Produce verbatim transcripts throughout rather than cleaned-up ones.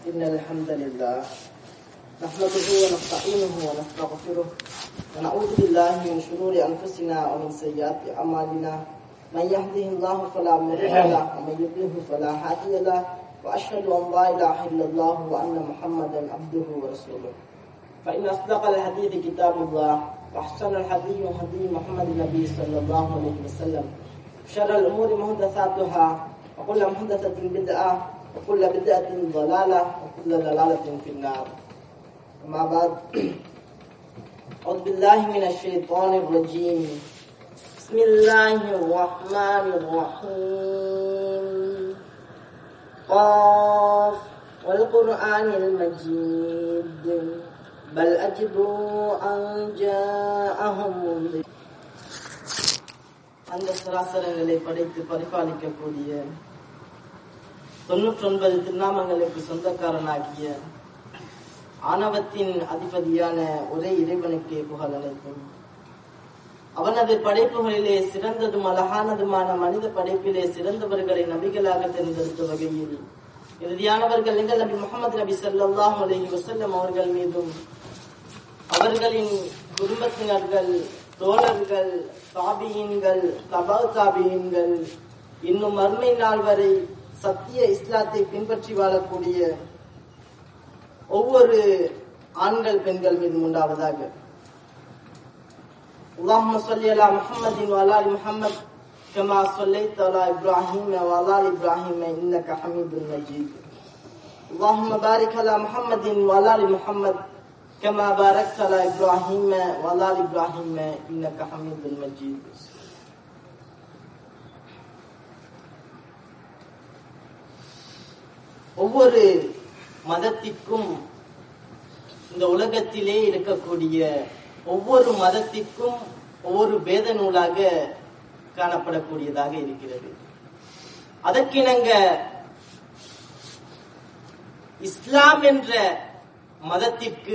إن الحمد لله نحمده ونستعينه ونستغفره ونعوذ بالله من شرور أنفسنا ومن سيئات أعمالنا من يهده الله فلا مضل له ومن يضلل فلا هادي له وأشهد أن لا إله إلا الله وأن محمدا عبده ورسوله فإن أصدق الحديث كتاب الله وأحسن الحديث هدي محمد النبي صلى الله عليه وسلم شر الأمور محدثاتها وكل محدثة بدعة وكل بدعة ضلالة وكل ضلالة في النار. أما بعد أعوذ بالله من الشيطان الرجيم. بسم الله الرحمن الرحيم. قاف والقرآن المجيد بل أجبوا أن جاءهم منذر. அந்த சராசரங்களை படைத்து பரிபாலிக்கக்கூடிய தொன்னூற்றி ஒன்பது திருநாமங்களுக்கு சொந்தக்காரனாகிய ஆணவத்தின் அதிபதியான ஒரே இறைவனுக்கே புகழ் அனைத்தும். அவனது படைப்புகளிலே சிறந்ததும் அழகானதுமான மனித படைப்பிலே சிறந்தவர்களை நபிகளாக தேர்ந்தெடுத்த வகையில் இறுதியானவர்கள் எங்கள் நபி முகமது நபி ஸல்லல்லாஹு அலைஹி வஸல்லம் அவர்கள் மீதும் அவர்களின் குடும்பத்தினர்கள், தோழர்கள், தாபியீன்கள், தபா தாபியீன்கள், இன்னும் மறுமை நாள் வரை சத்திய இஸ்லாத்தை பின்பற்றி வாழக்கூடிய ஒவ்வொரு ஆண்கள் பெண்கள் மீதும் உண்டாவதாக. அல்லாஹும்ம ஸல்லி அலா முஹம்மதின் வ அலா ஆலி முஹம்மத் கமா ஸல்லைத அலா இப்ராஹீம் வ அலா ஆலி இப்ராஹீம் இன்னக ஹமீதுன் மஜீத். அல்லாஹும்ம பாரிக் அலா முஹம்மதின் வ அலா ஆலி முஹம்மத் كما باركت على إبراهيم وعلى آل إبراهيم إنك حميد مجيد. ஒவ்வொரு மதத்திற்கும் இந்த உலகத்திலே இருக்கக்கூடிய ஒவ்வொரு மதத்திற்கும் ஒவ்வொரு வேத நூலாக காணப்படக்கூடியதாக இருக்கிறது. அதற்கிணங்க இஸ்லாம் என்ற மதத்திற்கு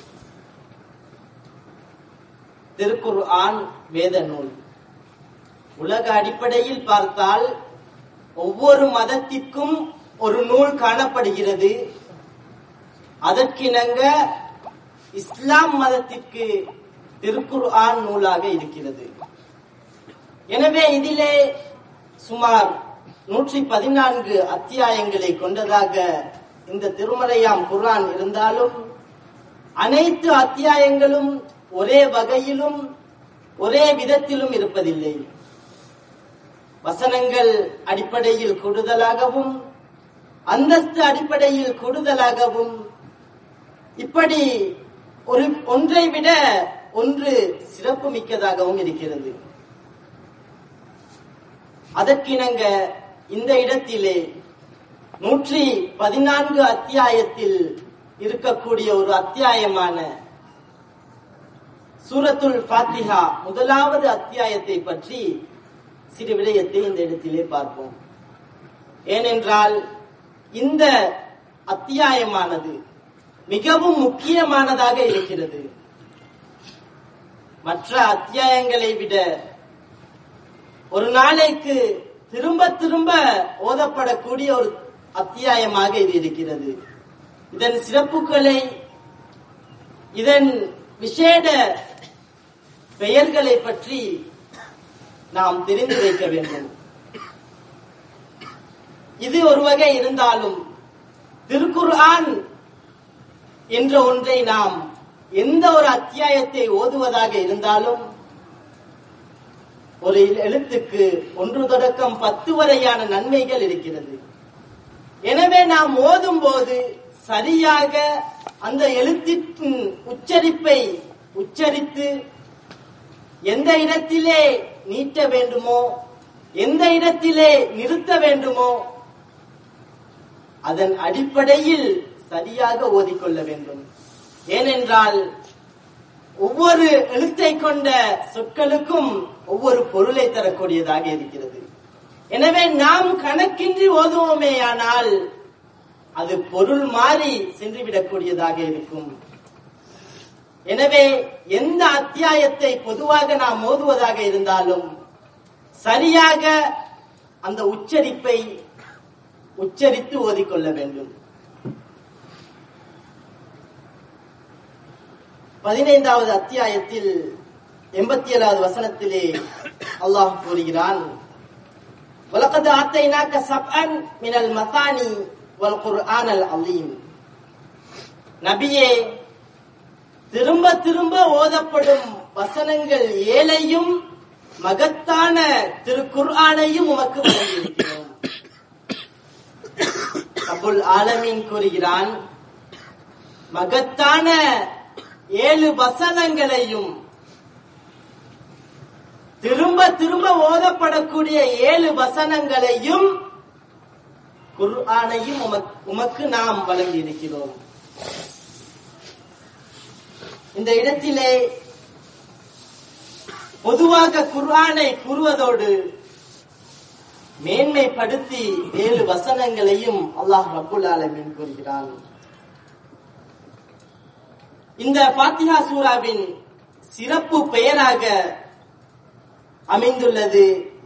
திருக்குர்ஆன் வேத நூல். உலக அடிப்படையில் பார்த்தால் ஒவ்வொரு மதத்திற்கும் ஒரு நூல் காணப்படுகிறது. அதற்கிணங்க இஸ்லாம் மதத்திற்கு திருக்குர்ஆன் நூலாக இருக்கிறது. எனவே இதிலே சுமார் நூற்றி பதினான்கு அத்தியாயங்களை கொண்டதாக இந்த திருமறையாம் குர்ஆன் இருந்தாலும் அனைத்து அத்தியாயங்களும் ஒரே வகையிலும் ஒரே விதத்திலும் இருப்பதில்லை. வசனங்கள் அடிப்படையில் கூடுதலாகவும் அந்தஸ்து அடிப்படையில் கூடுதலாகவும் இப்படி ஒரு ஒன்றை விட ஒன்று சிறப்பு மிக்கதாகவும் இருக்கிறது. அதற்கிணங்க இந்த இடத்திலே நூற்றி பதினான்கு அத்தியாயத்தில் இருக்கக்கூடிய ஒரு அத்தியாயமான சூரத்துல் ஃபாத்திஹா முதலாவது அத்தியாயத்தை பற்றி சிறு விடயத்தை இந்த இடத்திலே பார்ப்போம். ஏனென்றால் இந்த அத்தியாயமானது மிகவும் முக்கியமானதாக இருக்கிறது. மற்ற அத்தியாயங்களை விட ஒரு நாளைக்கு திரும்ப திரும்ப ஓதப்படக்கூடிய ஒரு அத்தியாயமாக இது இருக்கிறது. இதன் சிறப்புகளை, இதன் விசேட பெயர்களை பற்றி நாம் தெரிந்து வைக்க வேண்டும். இது ஒரு வகை இருந்தாலும் திருக்குர்ஆன் என்ற ஒன்றை நாம் எந்த ஒரு அத்தியாயத்தை ஓதுவதாக இருந்தாலும் ஒரு எழுத்துக்கு ஒன்று தொடக்கம் பத்து வரையான நன்மைகள் இருக்கிறது. எனவே நாம் ஓதும் போது சரியாக அந்த எழுத்தின் உச்சரிப்பை உச்சரித்து எந்த இடத்திலே நீட்ட வேண்டுமோ, எந்த இடத்திலே நிறுத்த வேண்டுமோ அதன் அடிப்படையில் சரியாக ஓதிக்கொள்ள வேண்டும். ஏனென்றால் ஒவ்வொரு எழுத்தை கொண்ட சொற்களுக்கும் ஒவ்வொரு பொருளை தரக்கூடியதாக இருக்கிறது. எனவே நாம் கணக்கின்றி ஓதுவோமேயானால் அது பொருள் மாறி சென்றுவிடக்கூடியதாக இருக்கும். எனவே எந்த அத்தியாயத்தை பொதுவாக நாம் ஓதுவதாக இருந்தாலும் சரியாக அந்த உச்சரிப்பை உச்சரித்து ஓதிக்கொள்ள வேண்டும். பதினைந்தாவது அத்தியாயத்தில் எண்பத்தி ஏழாவது வசனத்திலே அல்லாஹ் கூறுகிறான், வலகத் ஆத்தைனாக சப்அன் மினல் மசானி வல் குர்ஆனல் அலீம். நபியே, திரும்ப திரும்ப ஓதப்படும் வசனங்கள் ஏழையும் மகத்தான திருக்குர்ஆனையும் உமக்கு வழங்கியிருக்கிறோம். ரப்புல் ஆலமீன் கூறுகிறான், மகத்தான ஏழு வசனங்களையும் திரும்ப திரும்ப ஓதப்படக்கூடிய ஏழு வசனங்களையும் குர்ஆனையும் உமக்கு நாம் வழங்கியிருக்கிறோம். இந்த இடத்திலே பொதுவாக குர்ஆனை கூறுவதோடு மேன்மைப்படுத்தி ஏழு வசனங்களையும் அல்லாஹ் ரப்புல் ஆலமீன் கூறுகிறான். இந்த ஃபாத்திஹா சூராவின் சிறப்பு பெயராக அமைந்துள்ளது.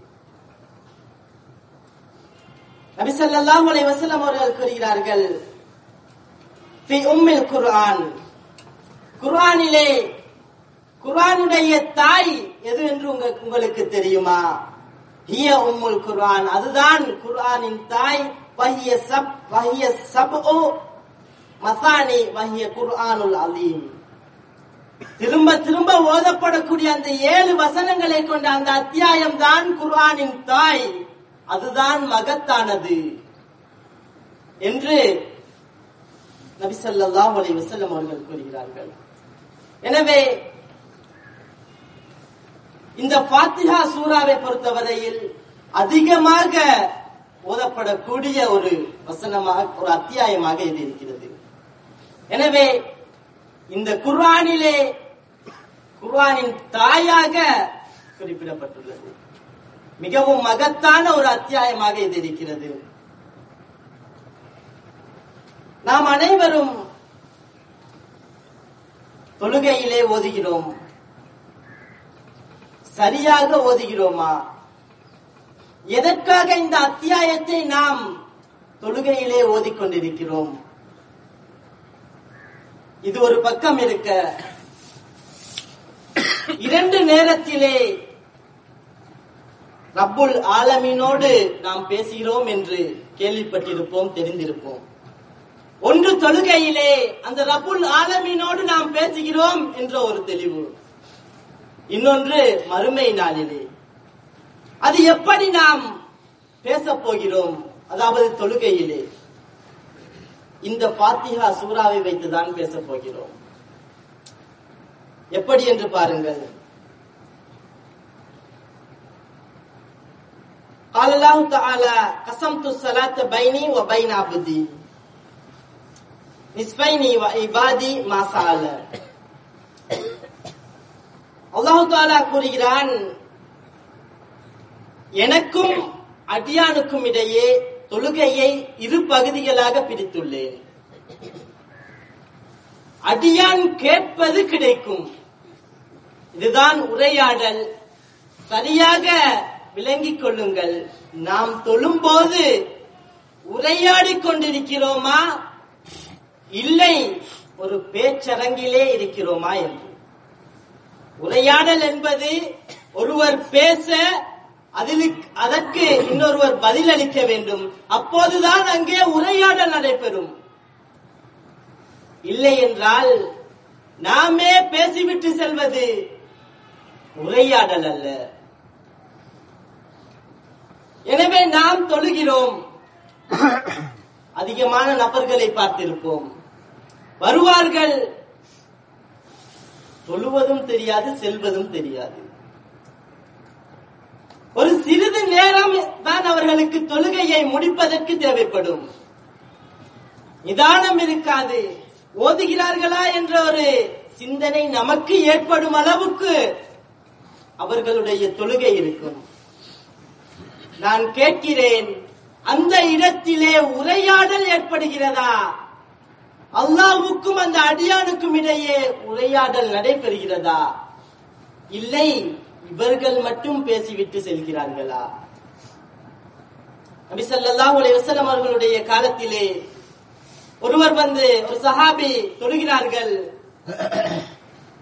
நபி ஸல்லல்லாஹு அலைஹி வஸல்லம் அவர்கள் கூறுகிறார்கள், ஃபி உம்மில் குர்ஆன், குர்ஆனிலே குர்ஆனுடைய தாய் எது என்று உங்களுக்கு தெரியுமா? ஹிய உம்முல் குர்ஆன், அதுதான் குர்ஆனின் தாய். வஹிய சப் வஹிய சப்உ மசானி வஹிய குர்ஆனுல் அலீம். திரும்ப திரும்ப ஓதப்படக்கூடிய அந்த ஏழு வசனங்களை கொண்ட அந்த அத்தியாயம் தான் குர்ஆனின் தாய், அதுதான் மகத்தானது என்று நபி ஸல்லல்லாஹு அலைஹி வஸல்லம் அவர்கள் கூறுகிறார்கள். எனவே இந்த ஃபாத்திஹா சூராவை பொறுத்தவரையில் அதிகமாக ஓதப்படக்கூடிய ஒரு வசனமாக, ஒரு அத்தியாயமாக இது இருக்கிறது. எனவே இந்த குர்ஆனிலே குர்ஆனின் தாயாக குறிப்பிடப்பட்டுள்ளது. மிகவும் மகத்தான ஒரு அத்தியாயமாக இது இருக்கிறது. நாம் அனைவரும் தொழுகையிலே ஓதுகிறோம். சரியாக ஓதுகிறோமா? எதற்காக இந்த அத்தியாயத்தை நாம் தொழுகையிலே ஓதிக்கொண்டிருக்கிறோம்? இது ஒரு பக்கம் இருக்க, இரண்டு நேரத்திலே ரப்புல் ஆலமீனோடு நாம் பேசுகிறோம் என்று கேள்விப்பட்டிருப்போம், தெரிந்திருப்போம். ஒன்று தொழுகையிலே அந்த ரப்புல் ஆலமீனோடு நாம் பேசுகிறோம் என்ற ஒரு தெளிவு, இன்னொன்று மறுமை நாளிலே. அது எப்படி நாம் பேசப் போகிறோம்? அதாவது தொழுகையிலே இந்த ஃபாத்திஹா சூராவை வைத்துதான் பேசப் போகிறோம். எப்படி என்று பாருங்கள். قال الله تعالى قسمت الصلاة بيني وبين عبدي نصفين وعبادي ما سأل. அல்லாஹ் தஆலா கூறுகிறான், எனக்கும் அடியானுக்கும் இடையே தொழுகையை இரு பகுதிகளாக பிரித்துள்ளேன். அடியான் கேட்பது கிடைக்கும். இதுதான் உரையாடல். சரியாக விளங்கிக் கொள்ளுங்கள். நாம் தொழும்போது உரையாடிக் கொண்டிருக்கிறோமா, இல்லை ஒரு பேச்சரங்கிலே இருக்கிறோமா என்று. உரையாடல் என்பது ஒருவர் பேச அதில் அதற்கு இன்னொருவர் பதிலளிக்க வேண்டும். அப்போதுதான் அங்கே உரையாடல் நடைபெறும். இல்லை என்றால் நாமே பேசிவிட்டு செல்வது உரையாடல் அல்ல. எனவே நாம் தொழுகிறோம். அதிகமான நபர்களை பார்த்திருப்போம். வருவார்கள், தொழுவதும் தெரியாது, செல்வதும் தெரியாது. ஒரு சிறிது நேரம் தான் அவர்களுக்கு தொழுகையை முடிப்பதற்கு தேவைப்படும். நிதானம் இருக்காது. ஓதுகிறார்களா என்ற ஒரு சிந்தனை நமக்கு ஏற்படும் அளவுக்கு அவர்களுடைய தொழுகை இருக்கும். நான் கேட்கிறேன், அந்த இடத்திலே உரையாடல் ஏற்படுகிறதா? அல்லாஹ்வுக்கும் அந்த அடியானுக்கும் இடையே உரையாடல் நடைபெறுகிறதா? இல்லை, இவர்கள் மட்டும் பேசிவிட்டு செல்கிறார்களா? நபி ஸல்லல்லாஹு அலைஹி வஸல்லம் அவர்களுடைய காலத்திலே ஒருவர் வந்து, ஒரு சஹாபி தொழுகிறார்கள்.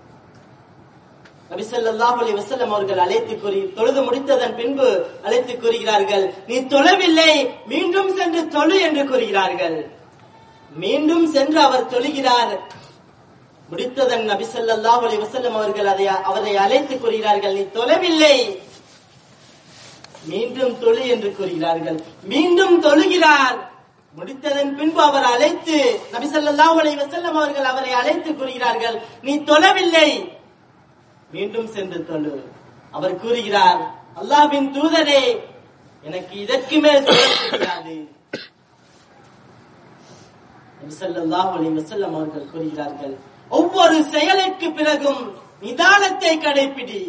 நபி ஸல்லல்லாஹு அலைஹி வஸல்லம் அவர்கள் அழைத்து கூறி தொழுது முடித்ததன் பின்பு அழைத்து கூறுகிறார்கள், நீ தொழவில்லை, மீண்டும் சென்று தொழு என்று கூறுகிறார்கள். மீண்டும் சென்று அவர் தொழுகிறார். முடித்ததன் நபி ஸல்லல்லாஹு அலைஹி வஸல்லம் அவர்கள் அதை அவரை அழைத்து கூறுகிறார்கள், நீ தொழவில்லை, மீண்டும் தொழு என்று கூறுகிறார்கள். மீண்டும் தொழுகிறார். முடித்ததன் பின்பு அவர் அழைத்து நபி ஸல்லல்லாஹு அலைஹி வஸல்லம் அவர்கள் அவரை அழைத்து கூறுகிறார்கள், நீ தொழவில்லை, மீண்டும் சென்று தொழு. அவர் கூறுகிறார், அல்லாஹ்வின் தூதரே, எனக்கு இதற்கு மேல் தொழ முடியாது. நபி ஸல்லல்லாஹு அலைஹி வஸல்லம் அவர்கள் கூறுகிறார்கள், ஒவ்வொரு செயலுக்கு பிறகும் நிதானத்தை கடைபிடி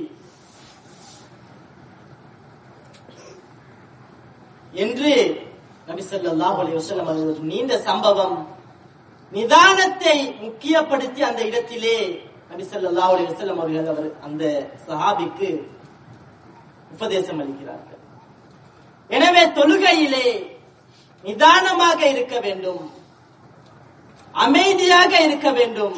என்று நபி ஸல்லல்லாஹு அலைஹி வஸல்லம் அவர்கள் நீண்ட சம்பவம். நிதானத்தை முக்கியப்படுத்தி அந்த இடத்திலே நபி ஸல்லல்லாஹு அலைஹி வஸல்லம் அவர்கள் அவர் அந்த சஹாபிக்கு உபதேசம் அளிக்கிறார்கள். எனவே தொழுகையிலே நிதானமாக இருக்க வேண்டும், அமைதியாக இருக்க வேண்டும்.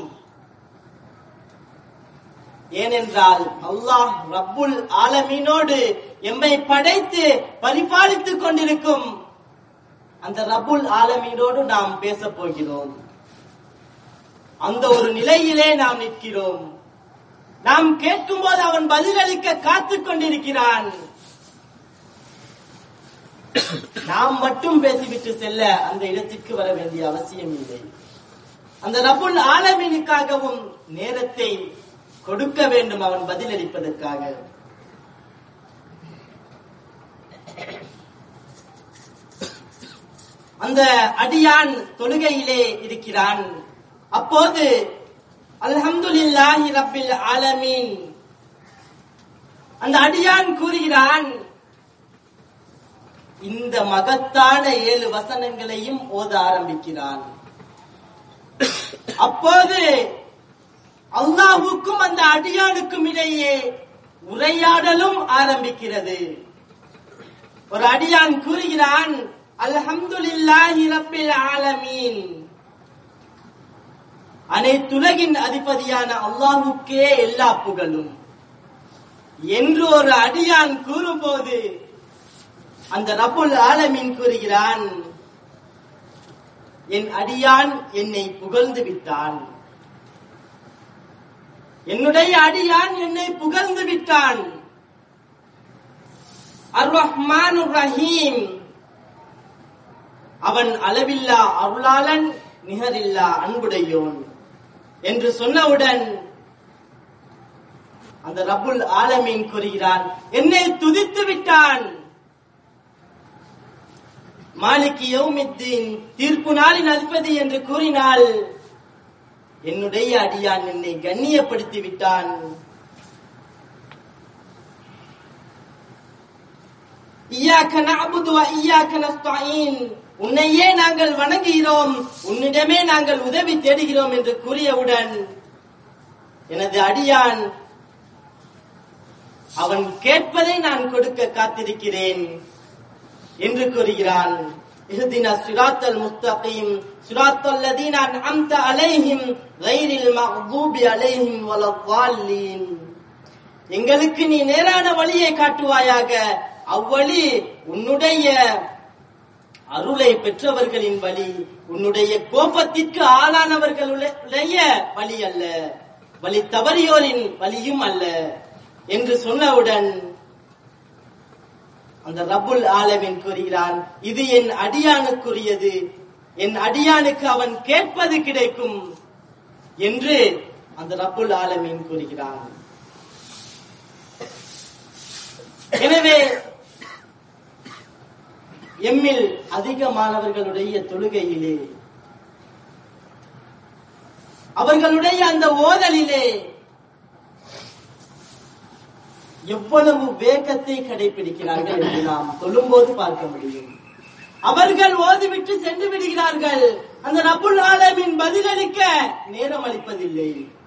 ஏனென்றால் அல்லாஹ் ரப்புல் ஆலமீனோடு எம்மை படைத்து பரிபாலித்துக் கொண்டிருக்கும் அந்த ரப்புல் ஆலமீனோடு நாம் பேச போகிறோம். அந்த ஒரு நிலையிலே நாம் நிற்கிறோம். நாம் கேட்கும் போது அவன் பதிலளிக்க காத்துக் கொண்டிருக்கிறான். நாம் மட்டும் பேசிவிட்டு செல்ல அந்த இடத்திற்கு வர வேண்டிய அவசியம் இல்லை. அந்த ரப்புல் ஆலமீனுக்காகவும் நேரத்தை கொடுக்க வேண்டும் அவன் பதிலளிப்பதற்காக. அந்த அடியான் தொழுகையிலே இருக்கிறான். அப்போது அல்ஹம்துலில்லாஹி ரப்பில் ஆலமீன் அந்த அடியான் கூறுகிறான், இந்த மகத்தான ஏழு வசனங்களையும் ஓத ஆரம்பிக்கிறான். அப்போது அல்லாஹ்வுக்கும் அந்த அடியானுக்கும் இடையே உரையாடலும் ஆரம்பிக்கிறது. ஒரு அடியான் கூறுகிறான், அல்ஹம்துலில்லாஹி ரப்பில் ஆலமீன், அனைத்துலகின் அதிபதியான அல்லாஹ்வுக்கே எல்லா புகழும் என்று ஒரு அடியான் கூறும்போது அந்த ரப்புல் ஆலமீன் கூறுகிறான், என் அடியான் என்னை புகழ்ந்து விட்டான், என்னுடைய அடியான் என்னை புகழ்ந்து விட்டான். அர் ரஹ்மானுர் ரஹீம், அவன் அளவில்லா அருளாளன், நிகரில்லா அன்புடையோன் என்று சொன்னவுடன் அந்த ரப்புல் ஆலமீன் கூறுகிறான், என்னை துதித்து விட்டான். மாலிகி யௌமித்தீன், தீர்ப்பு நாளின் அதிபதி என்று கூறினால் என்னுடைய அடியான் என்னை கண்ணியப்படுத்தி விட்டான். இய்யாக நஅபுது வ இய்யாக நஸ்தஈன், உன்னையே நாங்கள் வணங்குகிறோம், உன்னிடமே நாங்கள் உதவி தேடுகிறோம் என்று கூறியவுடன் எனது அடியான் அவன் கேட்பதை நான் கொடுக்க காத்திருக்கிறேன் என்று கூறுகிறான். இஹ்தினா ஸிராத்தல் முஸ்தகீம் ஸிராத்தல் லதீன அன்அம்த அலைஹிம் கைரில் மக்தூபி அலைஹிம் வலத்தால்லீன், எங்களுக்கு நீ நேரான வழியை காட்டுவாயாக, அவ்வழி உன்னுடைய அருளை பெற்றவர்களின் வழி, உன்னுடைய கோபத்திற்கு ஆளானவர்களுடைய வழி அல்ல, வழி தவறியோரின் வழியும் அல்ல என்று சொன்னவுடன் அந்த ரப்புல் ஆலமீன் கூறுகிறான், இது என் அடியானுக்குரியது, என் அடியானுக்கு அவன் கேட்பது கிடைக்கும் என்று அந்த ரப்புல் ஆலமீன் கூறுகிறான். எனவே எம்மில் அதிகமானவர்களுடைய தொழுகையிலே, அவர்களுடைய அந்த ஓதலிலே எவ்வளவு வேகத்தை கடைபிடிக்கிறார்கள் என்று நாம் சொல்லும்போது பார்க்க முடியும். அவர்கள் ஓதிவிட்டு சென்று விடுகிறார்கள், அந்த ரப்புல் ஆலமீன் பதிலளிக்க நேரம் அளிப்பதில்லை.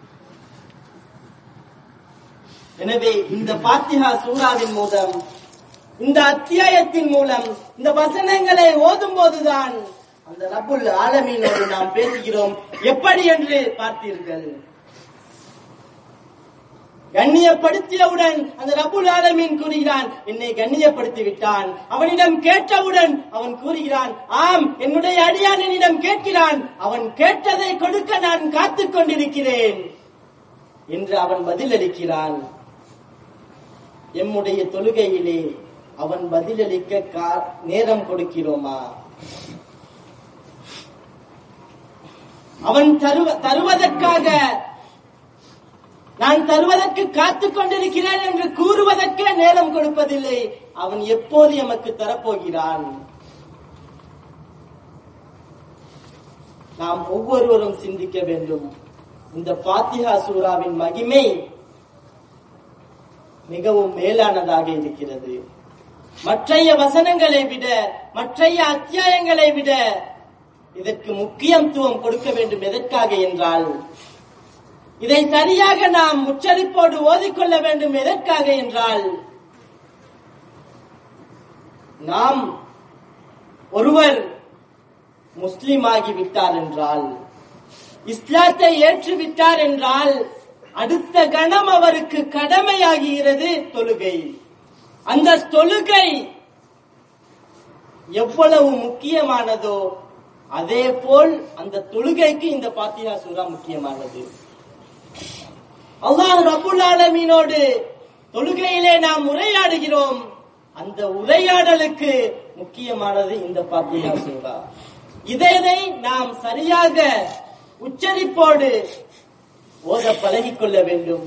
எனவே இந்த ஃபாத்திஹா சூராவின் மூலம், இந்த அத்தியாயத்தின் மூலம், இந்த வசனங்களை ஓதும் போதுதான் அந்த ரப்புல் ஆலமீனோடு நாம் பேசுகிறோம். எப்படி என்று பார்த்தீர்கள்? கண்ணியப்படுத்தியவுடன் அந்த ரப்புல் ஆலமீன் கூறுகிறான், என்னை கண்ணியப்படுத்தி விட்டான். அவனிடம் கேட்டவுடன் அவன் கூறுகிறான், ஆம் என்னுடைய அடியான் என்னிடம் கேட்கிறான், அவன் கேட்டதை கொடுக்க நான் காத்துக் கொண்டிருக்கிறேன் என்று அவன் பதிலளிக்கிறான். எம்முடைய தொழுகையிலே அவன் பதிலளிக்க நேரம் கொடுக்கிறோமா? அவன் தருவதற்காக நான் தருவதற்கு காத்துக் கொண்டிருக்கிறேன் என்று கூறுவதற்கே நேரம் கொடுப்பதில்லை. அவன் எப்போது எமக்கு தரப்போகிறான்? நாம் ஒவ்வொருவரும் சிந்திக்க வேண்டும். இந்த ஃபாத்திஹா சூராவின் மகிமை மிகவும் மேலானதாக இருக்கிறது. மற்றைய வசனங்களை விட, மற்றைய அத்தியாயங்களை விட இதற்கு முக்கியத்துவம் கொடுக்க வேண்டும். எதற்காக என்றால், இதை சரியாக நாம் உச்சரிப்போடு ஓதிக்கொள்ள வேண்டும். எதற்காக என்றால், நாம் ஒருவர் முஸ்லிம் ஆகிவிட்டார் என்றால், இஸ்லாத்தை ஏற்றுவிட்டார் என்றால், அடுத்த கணம் அவருக்கு கடமையாகிறது தொழுகை. அந்த தொழுகை எவ்வளவு முக்கியமானதோ அதே போல் அந்த தொழுகைக்கு இந்த ஃபாத்திஹா சூரா முக்கியமானது. அல்லாஹ் ரப்புல் ஆலமீனோடு தொழுகையிலே நாம் உரையாடுகிறோம். அந்த உரையாடலுக்கு முக்கியமானது இந்த ஃபாத்திஹா சூரா. இதனை நாம் சரியாக உச்சரிப்போடு ஓத பழகிக் கொள்ள வேண்டும்.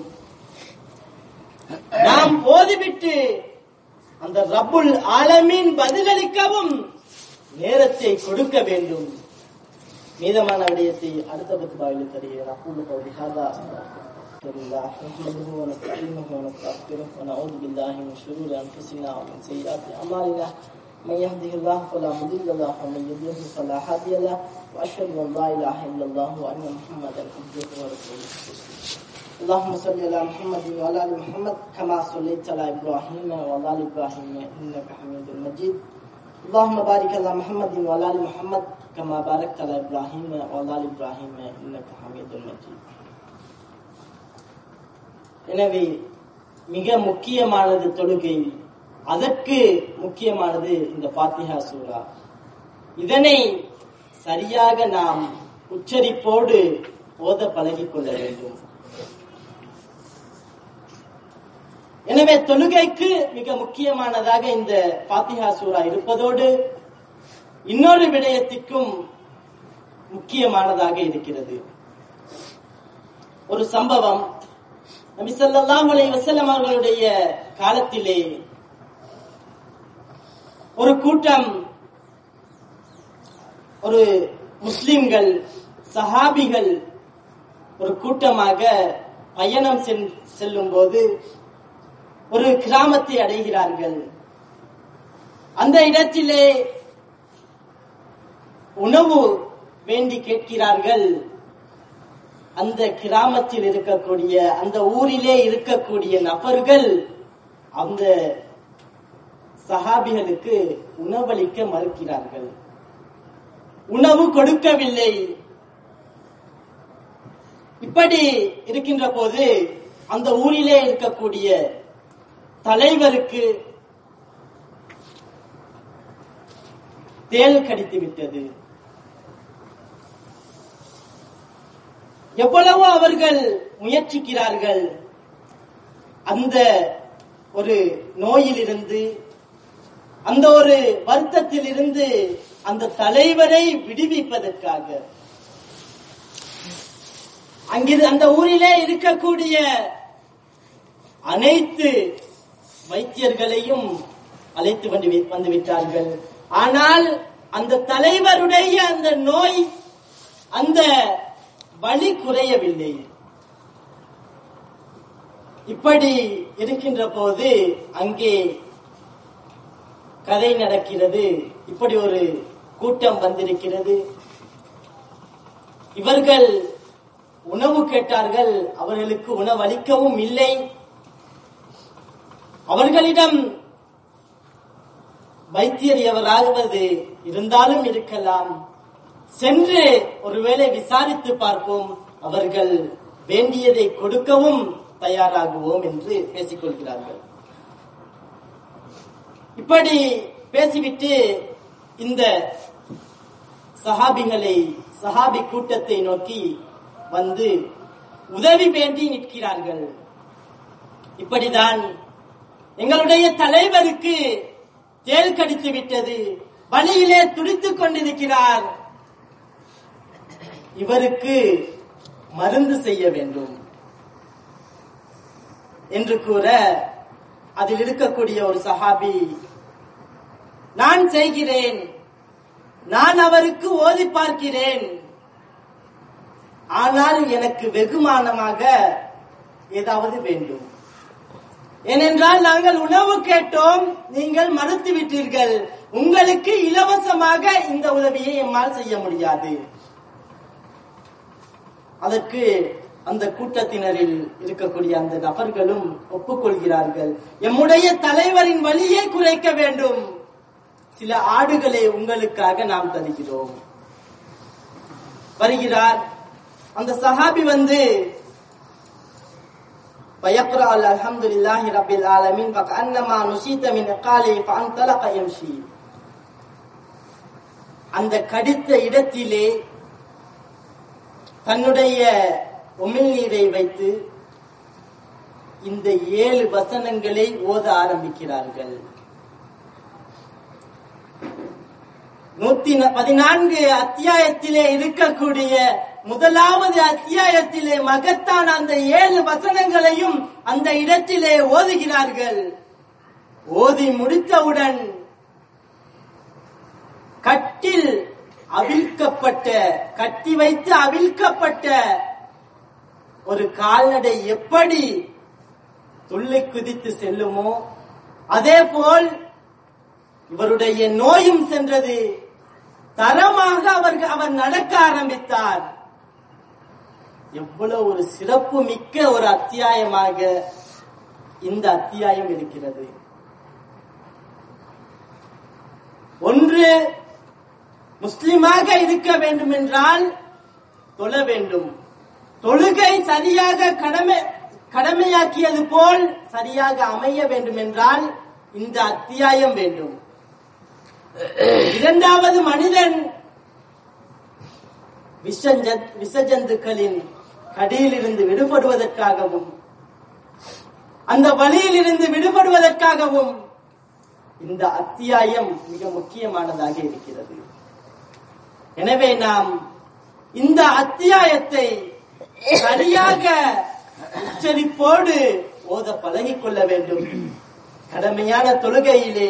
நாம் ஓதிவிட்டு அந்த ரப்புல் ஆலமீன் பதிலளிக்கவும் நேரத்தை கொடுக்க வேண்டும். மீதமான விடயத்தை அடுத்த பத்துபாவில் தருகிறார். அக்கூலு கௌலி ஹாதா அஸ்தக்ஃபிருல்லாஹ் நஹ்மதுஹு வ நஸ்தஈனுஹு வ நஸ்தக்ஃபிருஹு வ நஊது பில்லாஹி மின் ஷுரூரி அன்ஃபுஸினா வ மின் ஸய்யிஆத்தி அமாலினா மன் யஹ்திஹில்லாஹு ஃபலா முதில்ல லஹு வ மன் யுضلل ஃபலா ஹாதிய லஹு வ அஷ்ஹது அன் லா இலாஹா இல்லல்லாஹு வ அன்ன முஹம்மதன் அப்துஹு வ ரசூலுஹு. اللهم صل على محمد وعلى ال محمد كما صليت على ابراهيم وعلى ال ابراهيم انك حميد مجيد. اللهم بارك على محمد وعلى ال محمد كما باركت على ابراهيم وعلى ال ابراهيم انك حميد مجيد. எனவே மிக முக்கியமானது தொழுகை, அதற்கு முக்கியமானது இந்த ஃபாத்திஹா சூரா. இதனை சரியாக நாம் உச்சரிப்போடு ஓத பழகிக் கொள்ள வேண்டும். எனவே தொழுகைக்கு மிக முக்கியமானதாக இந்த ஃபாத்திஹா சூரா இருப்பதோடு இன்னொரு விடயத்திற்கும் முக்கியமானதாக இருக்கிறது. ஒரு சம்பவம், நபி ஸல்லல்லாஹு அலைஹி வஸல்லம் அவர்களுடைய காலத்திலே ஒரு கூட்டம், ஒரு முஸ்லிம்கள் சஹாபிகள் ஒரு கூட்டமாக பயணம் செல்லும் போது ஒரு கிராமத்தை அடைகிறார்கள். அந்த இடத்திலே உணவு வேண்டி கேட்கிறார்கள். அந்த கிராமத்தில் இருக்கக்கூடிய, அந்த ஊரிலே இருக்கக்கூடிய நபர்கள் அந்த சஹாபிகளுக்கு உணவளிக்க மறுக்கிறார்கள், உணவு கொடுக்கவில்லை. இப்படி இருக்கின்ற போது அந்த ஊரிலே இருக்கக்கூடிய தலைவருக்கு தேள் கடித்து விட்டது. எவ்வளவோ அவர்கள் முயற்சிக்கிறார்கள் அந்த ஒரு நோயிலிருந்து, அந்த ஒரு வருத்தத்தில் இருந்து அந்த தலைவரை விடுவிப்பதற்காக. அங்கிரு அந்த ஊரிலே இருக்கக்கூடிய அனைத்து வைத்தியர்களையும் அழைத்து வந்து விட்டார்கள். ஆனால் அந்த தலைவருடைய அந்த நோய், அந்த வலி குறையவில்லை. இப்படி இருக்கின்ற போது அங்கே கதை நடக்கிறது. இப்படி ஒரு கூட்டம் வந்திருக்கிறது. இவர்கள் உணவு கேட்டார்கள், அவர்களுக்கு உணவு அளிக்கவும் இல்லை. அவர்களிடம் வைத்தியர் எவராவது இருந்தாலும் இருக்கலாம், சென்று ஒருவேளை விசாரித்து பார்ப்போம், அவர்கள் வேண்டியதை கொடுக்கவும் தயாராகுவோம் என்று பேசிக் கொள்கிறார்கள். இப்படி பேசிவிட்டு இந்த சஹாபிகளை சஹாபி கூட்டத்தை நோக்கி வந்து உதவி வேண்டி நிற்கிறார்கள். இப்படிதான் எங்களுடைய தலைவருக்கு தேள் கடித்து விட்டது, வழியிலே துடித்துக் கொண்டிருக்கிறார், இவருக்கு மருந்து செய்ய வேண்டும் என்று கூற, அதில் இருக்கக்கூடிய ஒரு சஹாபி, நான் செய்கிறேன், நான் அவருக்கு ஓதி பார்க்கிறேன், ஆனால் எனக்கு வெகுமானமாக ஏதாவது வேண்டும். ஏனென்றால் நாங்கள் உணவு கேட்டோம், நீங்கள் மறுத்து விட்டீர்கள், உங்களுக்கு இலவசமாக இந்த உதவியை எம்மால் செய்ய முடியாது. அதற்கு அந்த கூட்டத்தினரில் இருக்கக்கூடிய அந்த நபர்களும் ஒப்புக்கொள்கிறார்கள். எம்முடைய தலைவரின் வழியை குறைக்க வேண்டும், சில ஆடுகளை உங்களுக்காக நாம் தருகிறோம். வருகிறார் அந்த சஹாபி வந்து, பயக்ரா அல்ஹம்துலில்லாஹி ரப்பில் ஆலமீன் ஃபகன்னமா நுஷீத மின் இகாலி ஃபஅன்தலக யம்ஷி. அந்த கடித்த இடத்திலே தன்னுடைய உமிழ்நீரை வைத்து இந்த ஏழு வசனங்களை ஓத ஆரம்பிக்கிறார்கள். நூத்தி பதினான்கு அத்தியாயத்திலே இருக்கக்கூடிய முதலாவது அத்தியாயத்திலே மகத்தான அந்த ஏழு வசனங்களையும் அந்த இடத்திலே ஓதுகிறார்கள். ஓதி முடித்தவுடன் கட்டில் அவிழ்க்கப்பட்ட, கட்டி வைத்து அவிழ்க்கப்பட்ட ஒரு கால்நடை எப்படி துள்ளி குதித்து செல்லுமோ அதே போல் இவருடைய நோயும் சென்றது. தரமாக அவர் அவர் நடக்க ஆரம்பித்தார். எவ்வளவு ஒரு சிறப்பு மிக்க ஒரு அத்தியாயமாக இந்த அத்தியாயம் இருக்கிறது. ஒன்று, முஸ்லிமாக இருக்க வேண்டும் என்றால் தொழ வேண்டும். தொழுகை சரியாக கடமை கடமையாக்கியது போல் சரியாக அமைய வேண்டும் என்றால் இந்த அத்தியாயம் வேண்டும். இரண்டாவது, மனிதன் விஷஜந்துக்களின் கடியிலிருந்து விடுபடுவதற்காகவும் அந்த வழியிலிருந்து விடுபடுவதற்காகவும் இந்த அத்தியாயம் மிக முக்கியமானதாக இருக்கிறது. எனவே நாம் இந்த அத்தியாயத்தை சரியாக உச்சரிப்போடு ஓத பழகிக் கொள்ள வேண்டும். கடமையான தொழுகையிலே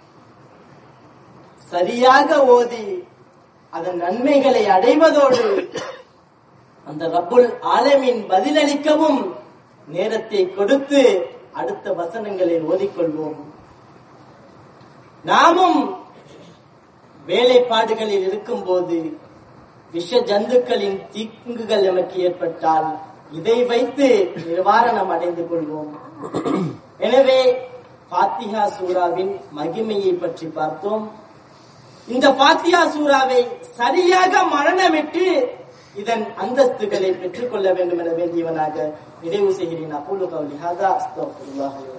சரியாக ஓதி அதன் நன்மைகளை அடைவதோடு அந்த ரப்புல் ஆலமீன் பதிலளிக்கவும் நேரத்தை கொடுத்து அடுத்த வசனங்களை ஓதிக்கொள்வோம். நாமும் வேலைப்பாடுகளில் இருக்கும் போது விஷ ஜந்துக்களின் தீங்குகள் நமக்கு ஏற்பட்டால் இதை வைத்து நிவாரணம் அடைந்து கொள்வோம். எனவே ஃபாத்திஹா சூராவின் மகிமையை பற்றி பார்த்தோம். இந்த ஃபாத்திஹா சூராவை சரியாக மரணமிட்டு இதன் அந்தஸ்துகளை பெற்றுக் கொள்ள வேண்டும் என வேண்டியவனாக நிறைவு செய்கிறேன். அகூலு கௌலி ஹாதா அஸ்தக்ஃபிருல்லாஹ்.